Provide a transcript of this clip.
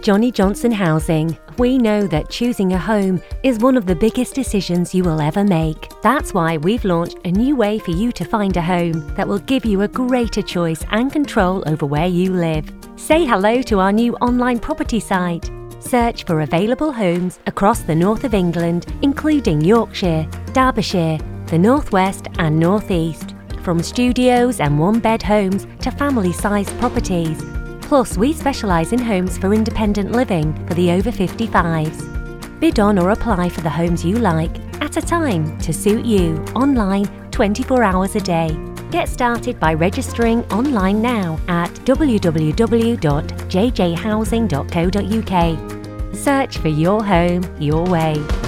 Johnny Johnson Housing, we know that choosing a home is one of the biggest decisions you will ever make. That's why we've launched a new way for you to find a home that will give you a greater choice and control over where you live. Say hello to our new online property site. Search for available homes across the north of England, including Yorkshire, Derbyshire, the North West and North East. From studios and one-bed homes to family-sized properties. Plus, we specialise in homes for independent living for the over 55s. Bid on or apply for the homes you like at a time to suit you online 24 hours a day. Get started by registering online now at www.jjhousing.co.uk. Search for your home your way.